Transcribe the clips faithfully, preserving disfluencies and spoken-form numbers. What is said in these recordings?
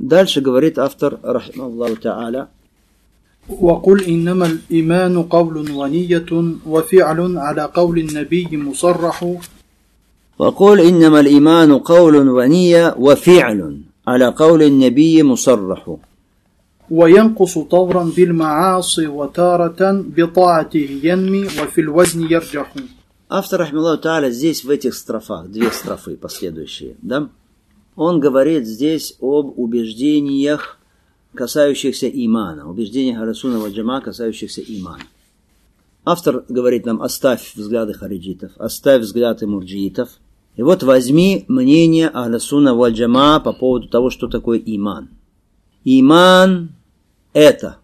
Дальше говорит автор, рахимахуллаху та'аля, وقل إنما الإيمان قول ونية وفعل على قول النبي مصرح وقل إنما الإيمان قول ونية وفعل على قول النبي مصرح وينقص طورا بالمعاصي وتارة بطاعته ينمي وفي الوزن يرجح. Автор, рахимахуллаху та'аля, здесь в этих строфах, две строфы последующие, да, он говорит здесь об убеждениях, касающихся имана, убеждениях Ахлю-сунна валь джамаа, касающихся имана. Автор говорит нам: оставь взгляды хариджитов, оставь взгляды мурджиитов, и вот возьми мнение Ахлю-сунна валь джамаа по поводу того, что такое иман. Иман – это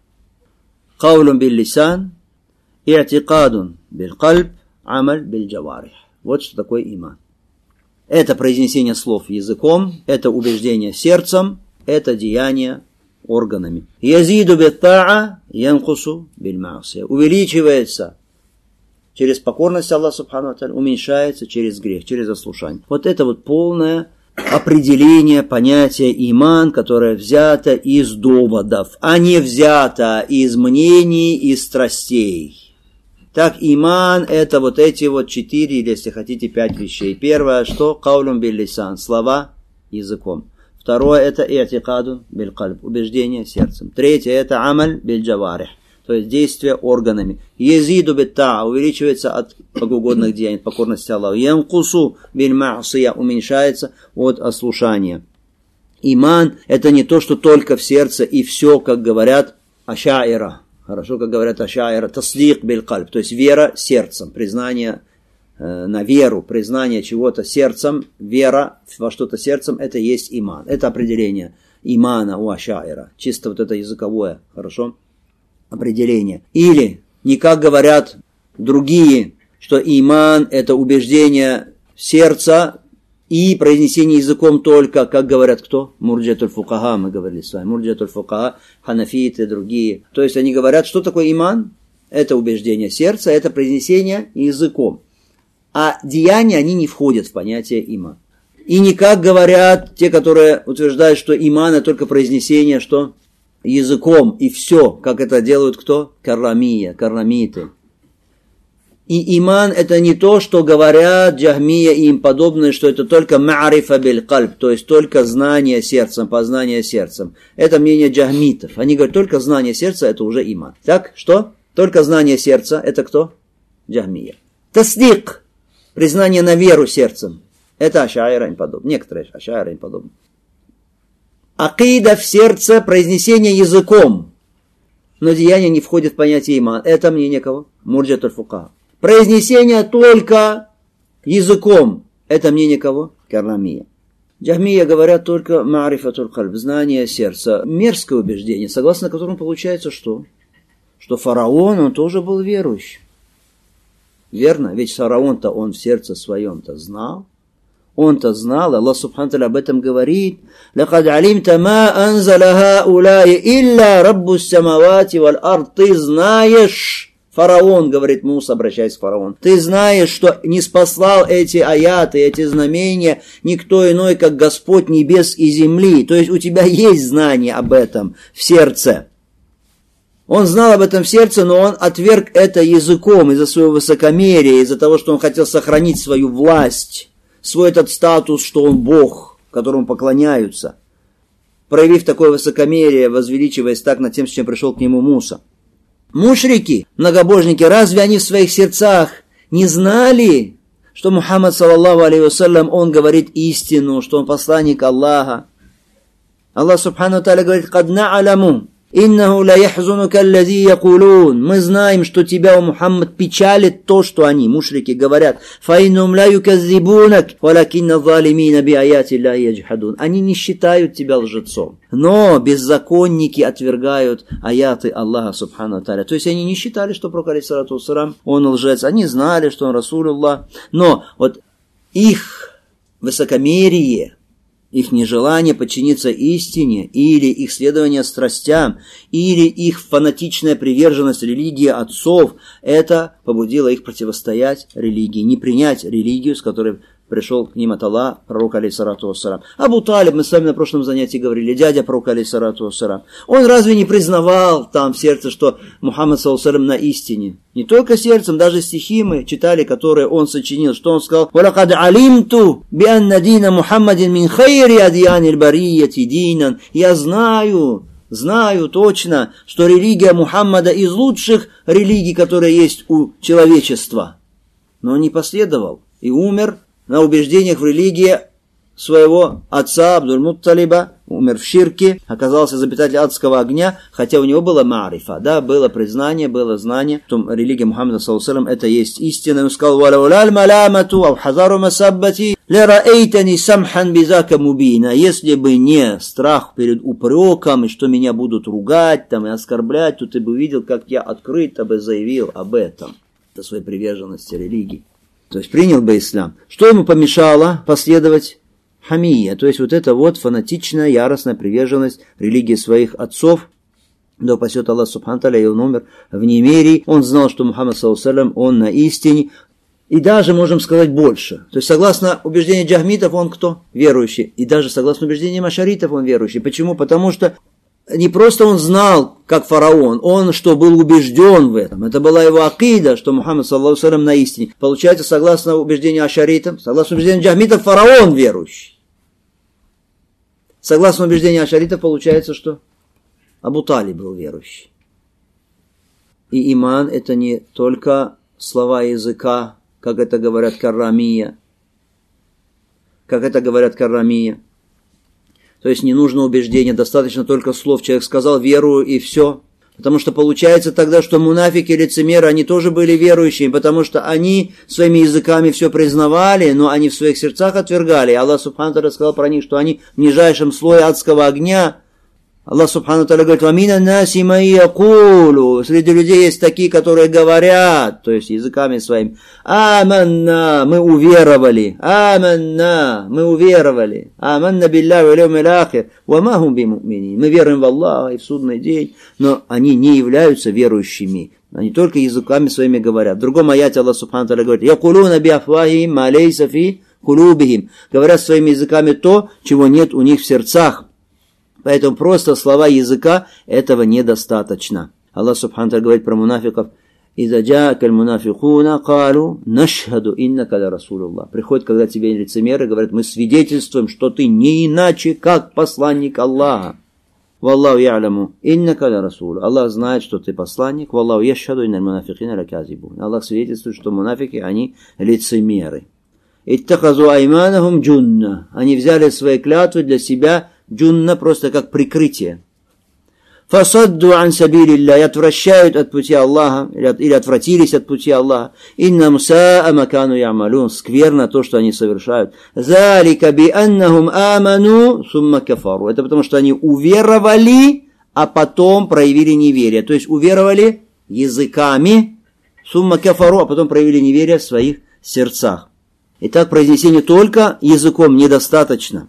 каулун биль-лисан, и'тикадун биль-кальб, амаль биль-джаварих. Вот что такое иман. Это произнесение слов языком, это убеждение сердцем, это деяние органами. Язиду бит-та'a, янкусу биль-ма'сия. Увеличивается через покорность Аллаху субхану ва тааля, уменьшается через грех, через ослушание. Вот это вот полное определение понятия иман, которое взято из доводов, а не взято из мнений и страстей. Так, иман – это вот эти вот четыре, или, если хотите, пять вещей. Первое, что? Каулун биль-лисан, слова языком. Второе – это и'тикадун биль-кальб, убеждение сердцем. Третье – это амаль биль-джаварих, то есть действие органами. Язиду бит-та'a, увеличивается от богоугодных деяний, покорности Аллаху. Янкусу биль-ма'сия, уменьшается от ослушания. Иман – это не то, что только в сердце и все, как говорят ашаира. Хорошо, как говорят ашаира, таслик биль-кальб, то есть вера сердцем, признание э, на веру, признание чего-то сердцем, вера во что-то сердцем, это есть иман. Это определение имана у ашаира, чисто вот это языковое, хорошо, определение. Или, не как говорят другие, что иман – это убеждение сердца и произнесение языком только, как говорят кто? Мурджиатуль фукаха, мы говорили с вами. Мурджиатуль фукаха, ханафиты, другие. То есть они говорят, что такое иман? Это убеждение сердца, это произнесение языком. А деяния, они не входят в понятие иман. И не как говорят те, которые утверждают, что иман – это только произнесение, что? Языком, и все. Как это делают кто? Каррамия, каррамиты. И иман – это не то, что говорят джахмия и им подобные, что это только ма'рифа биль-кальб, то есть только знание сердцем, познание сердцем. Это мнение джахмитов. Они говорят, только знание сердца – это уже иман. Так, что? Только знание сердца – это кто? Джахмия. Таслик – признание на веру сердцем. Это ашаира и им подобные. Некоторые ашаира и им подобные. Акида в сердце – произнесение языком. Но деяние не входит в понятие иман. Это мнение кого? Мурджиатуль фукаха. Произнесение только языком. Это мнение кого? Каррамия. Джахмия говорят только ма'рифатуль кальб, знание сердца. Мерзкое убеждение, согласно которому получается что? Что фараон, он тоже был верующим. Верно? Ведь фараон-то он в сердце своем-то знал. Он-то знал, Аллах субхану тааля об этом говорит. «Лакад алимта ма анзаля хауляи илля раббус самавати валь ард». Ты знаешь... Фараон, говорит Муса, обращаясь к фараону, ты знаешь, что не спаслал эти аяты, эти знамения никто иной, как Господь небес и земли. То есть у тебя есть знание об этом в сердце. Он знал об этом в сердце, но он отверг это языком из-за своего высокомерия, из-за того, что он хотел сохранить свою власть, свой этот статус, что он Бог, которому поклоняются, проявив такое высокомерие, возвеличиваясь так над тем, с чем пришел к нему Муса. Мушрики, многобожники, разве они в своих сердцах не знали, что Мухаммад, саллаллаху алейхи вассалям, он говорит истину, что он посланник Аллаха? Аллах субхану ва тааля говорит: «Кад на'аляму, иннаху ла яхзунука аллази якулун». Мы знаем, что тебя, о Мухаммад, печалит то, что они, мушрики, говорят. «Фаиннум ла юказзибунак, валакинна залимина би аяти ла яджхадун». Они не считают тебя лжецом, но беззаконники отвергают аяты Аллаха субхану ва тааля. То есть они не считали, что пророк алейхиссалату вассалям, он лжец. Они знали, что он Расулуллах. Но вот их высокомерие, их нежелание подчиниться истине, или их следование страстям, или их фанатичная приверженность религии отцов, это побудило их противостоять религии, не принять религию, с которой пришел к ним от Аллаха, пророк алейхиссалату вассалам. Абу Талиб, мы с вами на прошлом занятии говорили, дядя пророка алейхиссалату вассалам. Он разве не признавал там в сердце, что Мухаммад саллаллаху алейхи ва саллям на истине? Не только сердцем, даже стихи мы читали, которые он сочинил. Что он сказал? وَلَقَدْ عَلِمْتُ بِأَنَّ دِينَ مُحَمَّدٍ مِنْ خَيْرِ أَدْيَانِ الْبَرِيَّةِ دِينًا. Я знаю, знаю точно, что религия Мухаммада из лучших религий, которые есть у человечества. Но он не последовал и умер на убеждениях в религии своего отца Абдуль-Мутталиба, умер в ширке, оказался из обитателей адского огня, хотя у него было маарифа, да, было признание, было знание, что религия Мухаммада саллаллаху алейхи ва саллям это есть истина. Он сказал: «Валауляль малямату ау хазару масаббати лераэйтани самхан бизака мубина». Если бы не страх перед упреком, и что меня будут ругать там и оскорблять, то ты бы увидел, как я открыто бы заявил об этом, о своей приверженности религии. То есть принял бы ислам. Что ему помешало последовать? Хамия, то есть вот эта вот фанатичная, яростная приверженность религии своих отцов. Да упасет Аллах субхану тааля, и он умер в немерии. Он знал, что Мухаммад саллаллаху алейхи ва саллям, он на истине. И даже, можем сказать, больше. То есть, согласно убеждению джахмитов, он кто? Верующий. И даже согласно убеждению ашаритов, он верующий. Почему? Потому что не просто он знал, как фараон, он что, был убежден в этом. Это была его акида, что Мухаммад саллаллаху алейхи ва саллям на истине. Получается, согласно убеждению ашаритов, согласно убеждению джахмитов, фараон верующий. Согласно убеждению ашаритов, получается, что Абу Талиб был верующий. И иман это не только слова языка, как это говорят каррамия. Как это говорят каррамия. То есть не нужно убеждения, достаточно только слов. Человек сказал верую и все. Потому что получается тогда, что мунафики, лицемеры, они тоже были верующими, потому что они своими языками все признавали, но они в своих сердцах отвергали. И Аллах субхану тааля сказал про них, что они в нижайшем слое адского огня. Аллах субхану тааля говорит: «Вамина наси май якулу». Среди людей есть такие, которые говорят, то есть языками своими: «Аманна», мы уверовали, «Аманна», мы уверовали, «Аманна билляхи вал яумил ахир, ва ма хум бимуъминин». Мы веруем в Аллаха и в судный день, но они не являются верующими. Они только языками своими говорят. В другом аяте Аллах субхану тааля говорит: «Якулуна биафвахихим ма лейса фи кулубихим». Говорят своими языками то, чего нет у них в сердцах. Поэтому просто слова языка этого недостаточно. Аллах субхану тааля говорит про мунафиков: «Иза джаакаль мунафикуна калу нашхаду иннака ля расулуллах». Приходит, когда тебе лицемеры говорят: мы свидетельствуем, что ты не иначе, как посланник Аллаха. Валлаху я'ламу иннака ля расулу. Аллах знает, что ты посланник. Валлаху яшхаду инналь мунафикина ля казибун. Аллах свидетельствует, что мунафики, они лицемеры. Иттахазу айманахум джунна. Они взяли свои клятвы для себя джунна, просто как прикрытие. Фасадду ан сабилилля, и отвращают от пути Аллаха, или отвратились от пути Аллаха. Инна мусаа макану ямалун, скверно то, что они совершают. Залика би аннахум аману сумма кафару. Это потому, что они уверовали, а потом проявили неверие. То есть уверовали языками, сумма кафару, а потом проявили неверие в своих сердцах. Итак, произнесение только языком недостаточно.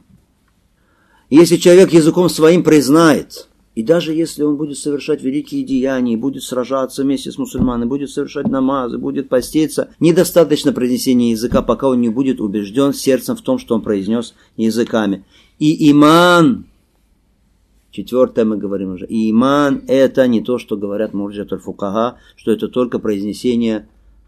Если человек языком своим признает, и даже если он будет совершать великие деяния, будет сражаться вместе с мусульманами, будет совершать намазы, будет поститься, недостаточно произнесения языка, пока он не будет убежден сердцем в том, что он произнес языками. И иман, четвертое мы говорим уже, и иман это не то, что говорят мурджиат аль-фукаха, что это только произнесение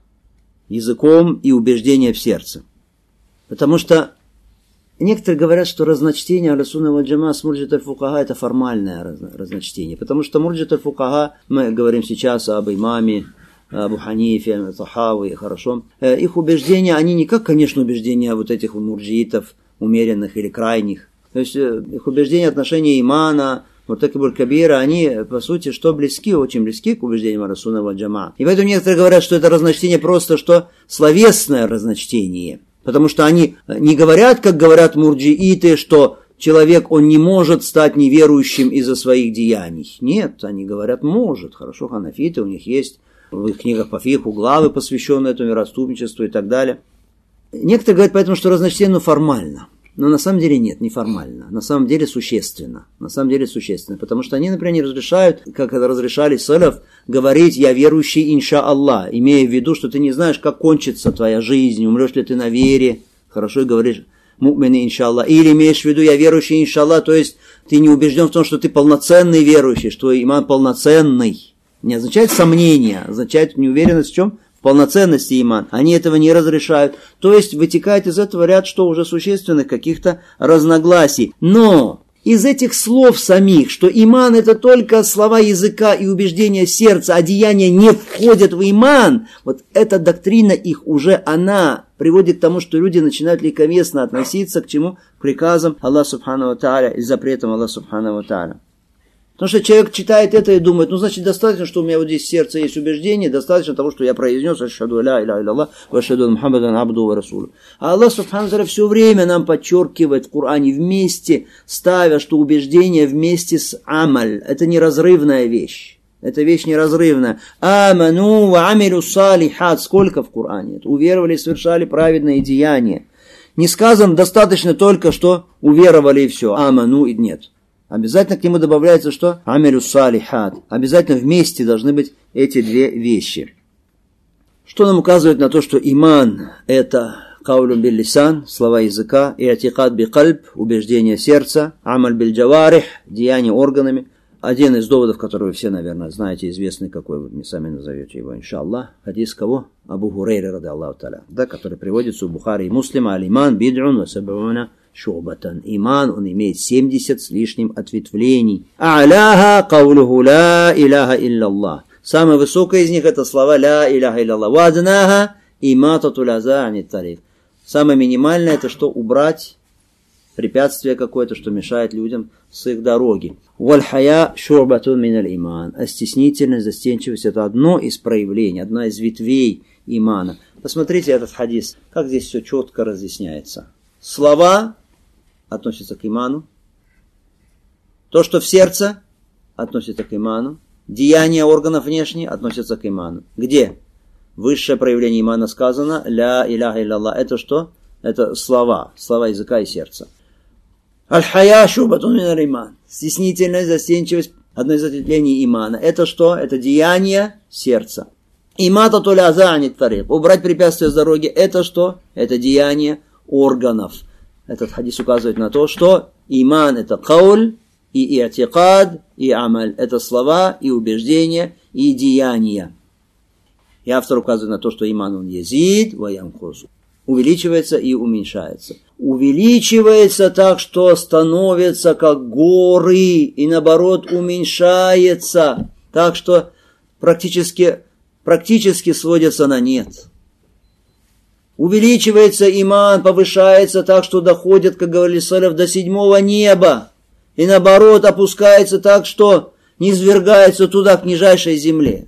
языком и убеждение в сердце. Потому что некоторые говорят, что разночтение аль-сунна валь джамаа с мурджиат аль-фукаха это формальное разночтение. Потому что мурджиат аль-фукаха, мы говорим сейчас об имаме, Абу Ханифе, Тахави, хорошо. Их убеждения, они не как, конечно, убеждения вот этих мурджиитов, умеренных или крайних. То есть их убеждения, отношения имана, вот такбир кабира, они, по сути, что близки, очень близки к убеждениям аль-сунна валь джамаа. И поэтому некоторые говорят, что это разночтение просто, что словесное разночтение. Потому что они не говорят, как говорят мурджииты, что человек, он не может стать неверующим из-за своих деяний. Нет, они говорят, может. Хорошо, ханафиты, у них есть в их книгах по фиху главы, посвященные этому мироступничеству и так далее. Некоторые говорят поэтому, что разночтение формально. Но на самом деле нет, не формально. На самом деле существенно. На самом деле существенно. Потому что они, например, не разрешают, как это разрешали салаф, говорить «я верующий, инша Аллах», имея в виду, что ты не знаешь, как кончится твоя жизнь, умрешь ли ты на вере. хорошо говоришь му'мины, иншаллах. Или имеешь в виду, я верующий, иншаллах, то есть ты не убежден в том, что ты полноценный верующий, что твой иман полноценный. Не означает сомнение, означает неуверенность в чем? В полноценности иман. Они этого не разрешают. То есть вытекает из этого ряд, что уже существенных каких-то разногласий. Но из этих слов самих, что иман это только слова языка и убеждения сердца, а деяния не входят в иман, вот эта доктрина их уже, она приводит к тому, что люди начинают легковесно относиться к чему? К приказам Аллаха Субхану ва Тааля и запретам Аллаха Субхану ва Тааля. Потому что человек читает это и думает, ну значит достаточно, что у меня вот здесь в сердце есть убеждение, достаточно того, что я произнес ашхаду ля иляха илляллах ва ашхаду анна Мухаммадан абдуху ва расулюху. А Аллах Субхану ва Тааля все время нам подчеркивает в Коране вместе, ставя, что убеждение вместе с амаль. Это неразрывная вещь. Это вещь неразрывная. Аману ва амилю салихат. Сколько в Коране? Уверовали и совершали праведные деяния. Не сказано достаточно только, что уверовали и все. Аману и нет. Обязательно к нему добавляется что? Амилю салихат. Обязательно вместе должны быть эти две вещи. Что нам указывает на то, что иман это каулун бил лисан, слова языка, и атикад би кальб, убеждение сердца, амаль биль джаварих, деяние органами. Один из доводов, который вы все, наверное, знаете, известный, какой вы мне сами назовете его, иншаллах. Хадис кого? Абу Хурейра, ради Аллаху та'аля, да, который приводится у Бухари и Муслима, аль-иман бид'ун ва саб'уна шубатан. Иман, он имеет семьдесят с лишним ответвлений. А'ляха каулуху ла иляха илляллах. Самое высокое из них это слова ла иляха илляллах. Ва аднаха иматату лаза анит тарик. Самое минимальное это что? Убрать препятствие какое-то, что мешает людям с их дороги. Валь-хая шурбатун миналь иман. А стеснительность, застенчивость это одно из проявлений, одна из ветвей имана. Посмотрите этот хадис, как здесь все четко разъясняется. Слова относятся к иману. То, что в сердце, относится к иману. Деяния органов внешних относятся к иману. Где? Высшее проявление имана сказано ля иляха илляллах. Это что? Это слова, слова языка и сердца. Аль-хая шубатун миналь иман. Стеснительность, застенчивость, одно из ответвлений имана. Это что? Это деяние сердца. Иматату лаза анит тарик. Убрать препятствия с дороги. Это что? Это деяние органов. Этот хадис указывает на то, что иман это кауль, и и'тикад, и амаль. Это слова, и убеждения, и деяния. И автор указывает на то, что иман он язид, ва янкусу. Увеличивается и уменьшается. Увеличивается так, что становится как горы, и наоборот уменьшается, так что практически, практически сводится на нет. Увеличивается иман, повышается так, что доходит, как говорили салаф, до седьмого неба, и наоборот опускается так, что низвергается туда, к нижайшей земле.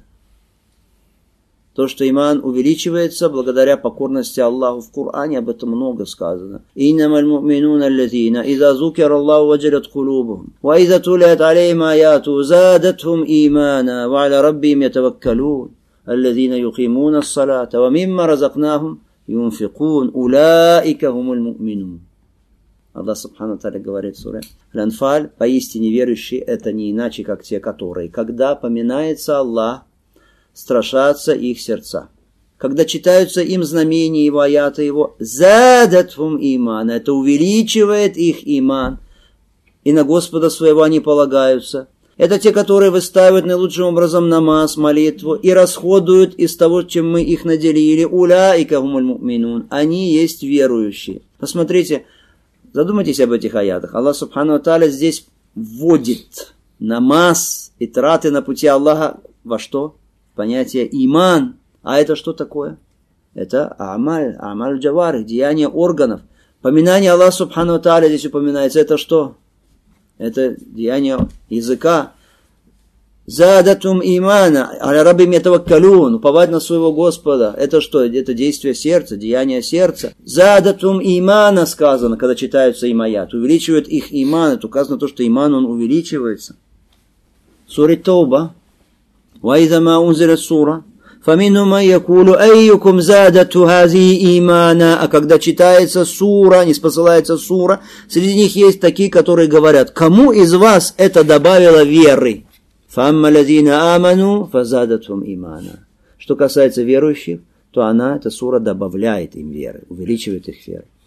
То, что иман увеличивается благодаря покорности Аллаху в Коране, об этом много сказано. «Иннамаль му'минуна аллазина, иза зукира Аллаху ваджалят кулубухум, ва иза тулят алейхим аяту, задатхум имана, ва аля раббихим ятаваккалун, аллазина юқимуна ас-салата, ва мимма разакнахум юнфикун, улаика хумуль му'минун». Аллах Субхану Тааля говорит в суре Аль-Анфаль, поистине верующие это не иначе, как те, которые, когда поминается Аллах, страшатся их сердца. Когда читаются им знамения его, аяты его, задатхум иман, это увеличивает их иман, и на Господа своего они полагаются. Это те, которые выставляют наилучшим образом намаз, молитву, и расходуют из того, чем мы их наделили. Уляика хумуль му'минун, они есть верующие. Посмотрите, задумайтесь об этих аятах. Аллах Субхану Тааля здесь вводит намаз и траты на пути Аллаха во что? Понятие иман. А это что такое? Это амаль, амаль джаварих, деяние органов. Поминание Аллаха Субхану Тааля здесь упоминается. Это что? Это деяние языка. Задатум имана, аля раббихим ятаваккалун, уповать на своего Господа. Это что? Это действие сердца, деяние сердца. Задатум имана сказано, когда читаются им аят. Увеличивает их иман. Это указано то, что иман он увеличивается. Сура Тауба. وإذا ما أنزلت سورة فمنهم من يقول أيكم زادته هذه إيمانا. А когда читается сура, не спосылается сура, среди них есть такие, которые говорят, кому из вас это добавило веры? فأما الذين آمنوا فزادتهم إيمانا. Что касается верующих, то она, эта сура, добавляет им веры, увеличивает их веру.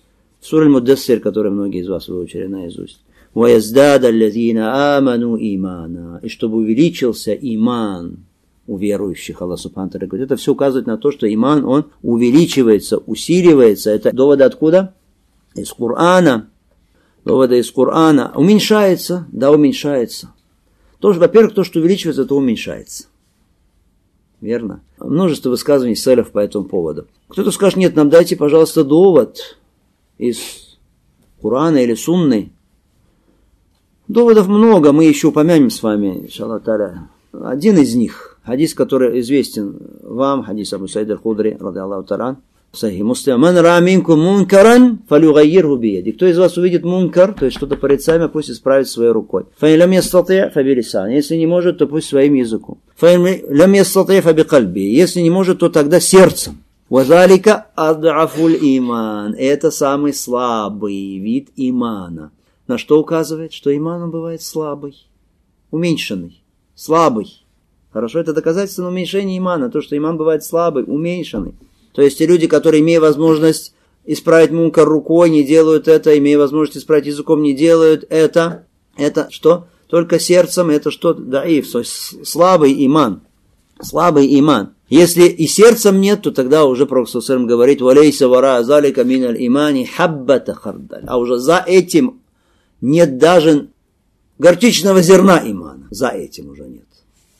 Сура Аль-Муддассир, которую многие из вас выучили наизусть. وَيَزْدَادَ الَّذِينَ آمَنُوا إِيمَانًا. И чтобы увеличился иман у верующих, Аллах Субхану ва Тааля говорит. Это все указывает на то, что иман, он увеличивается, усиливается. Это доводы откуда? Из Корана. Доводы из Корана. Уменьшается? Да, уменьшается. Тоже, во-первых, то, что увеличивается, то уменьшается. Верно? Множество высказываний салаф по этому поводу. Кто-то скажет, нет, нам дайте, пожалуйста, довод из Корана или Сунны. Доводов много, мы еще упомянем с вами, иншаллах та'аля. Один из них, хадис, который известен вам, хадис Абу Саид аль-Худри, ради Аллаху та'аля, Сахих Муслим. «Ман ра минкум мункаран, фалюгайирху биеди». Кто из вас увидит мункар, то есть что-то порицаемое, пусть исправит своей рукой. «Фаин лам ястати' фабилисан». Если не может, то пусть своим языком. «Фаин лам ястати' фабикальби». Если не может, то тогда сердцем. «Вазалика ад'афуль иман». Это самый слабый вид имана. На что указывает? Что иман бывает слабый, уменьшенный, слабый. Хорошо, это доказательство на уменьшение имана, то, что иман бывает слабый, уменьшенный. То есть те люди, которые, имея возможность исправить мункар рукой, не делают это, имея возможность исправить языком, не делают это. Это что? Только сердцем, это что? Даиф, то есть слабый иман. Слабый иман. Если и сердцем нет, то тогда уже Пророк саллаллаху алейхи ва саллям говорит: «Валейса вара залика миналь имани хаббата хардаль». А уже за этим нет даже горчичного зерна имана. За этим уже нет.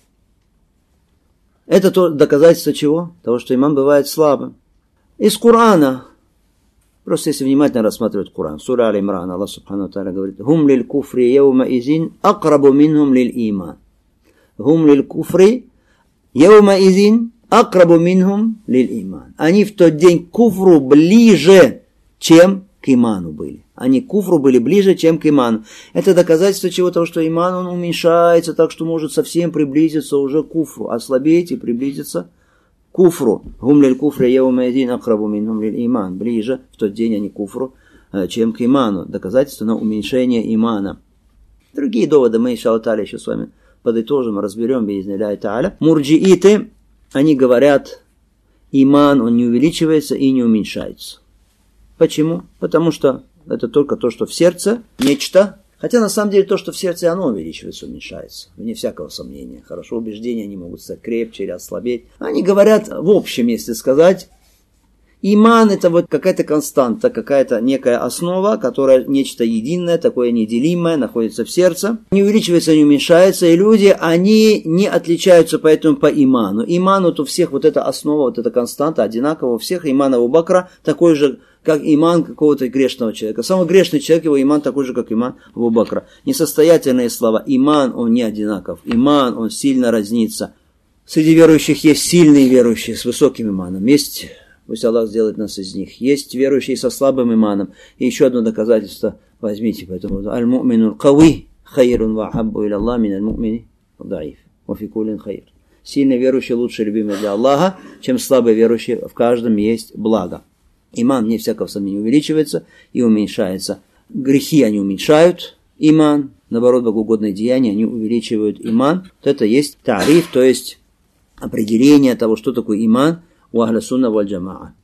Это то доказательство чего? Того, что иман бывает слабым. Из Корана. Просто если внимательно рассматривать Коран. Сура Аль-Имран. Аллах Субхану ва Тааля говорит: «Хум лиль куфри яума изин акрабу минхум лиль иман». Хум лиль куфри яума изин акрабу минхум лиль иман. Они в тот день к куфру ближе, чем к иману были. Они к куфру были ближе, чем к иману. Это доказательство чего? Того, что иман, он уменьшается, так что может совсем приблизиться уже к куфру. Ослабеть и приблизиться к куфру. Гум лиль куфри яума изин акрабу минхум лиль иман. Ближе в тот день они к куфру, чем к иману. Доказательство на уменьшение имана. Другие доводы мы, иншаллах та'аля, еще с вами подытожим, разберем, биизниллахи та'аля. Мурджииты, они говорят, иман, он не увеличивается и не уменьшается. Почему? Потому что это только то, что в сердце нечто. Хотя на самом деле то, что в сердце, оно увеличивается, уменьшается. Вне всякого сомнения. Хорошо, убеждения они могут стать крепче или ослабеть. Они говорят в общем, если сказать, иман это вот какая-то константа, какая-то некая основа, которая нечто единое, такое неделимое, находится в сердце. Не увеличивается, не уменьшается. И люди, они не отличаются поэтому по иману. Иман вот у всех вот эта основа, вот эта константа одинаковая у всех. Иман Абу Бакра такой же, как иман какого-то грешного человека. Самый грешный человек, его иман такой же, как иман Абу Бакра. Несостоятельные слова. Иман, он не одинаков. Иман, он сильно разнится. Среди верующих есть сильные верующие с высоким иманом. Есть, пусть Аллах сделает нас из них. Есть верующие со слабым иманом. И еще одно доказательство возьмите. Поэтому аль-му'мину кави хайрун ва хаббу иля Аллах мин аль-му'мини даиф. Ва фи куллин хайр. Сильный верующий лучше любимый для Аллаха, чем слабый верующий. В каждом есть благо. Иман, вне всякого сомнения, увеличивается и уменьшается. Грехи они уменьшают иман, наоборот, богоугодные деяния, они увеличивают иман. Вот это есть тариф, то есть определение того, что такое иман у ахля сунна валь джамаа.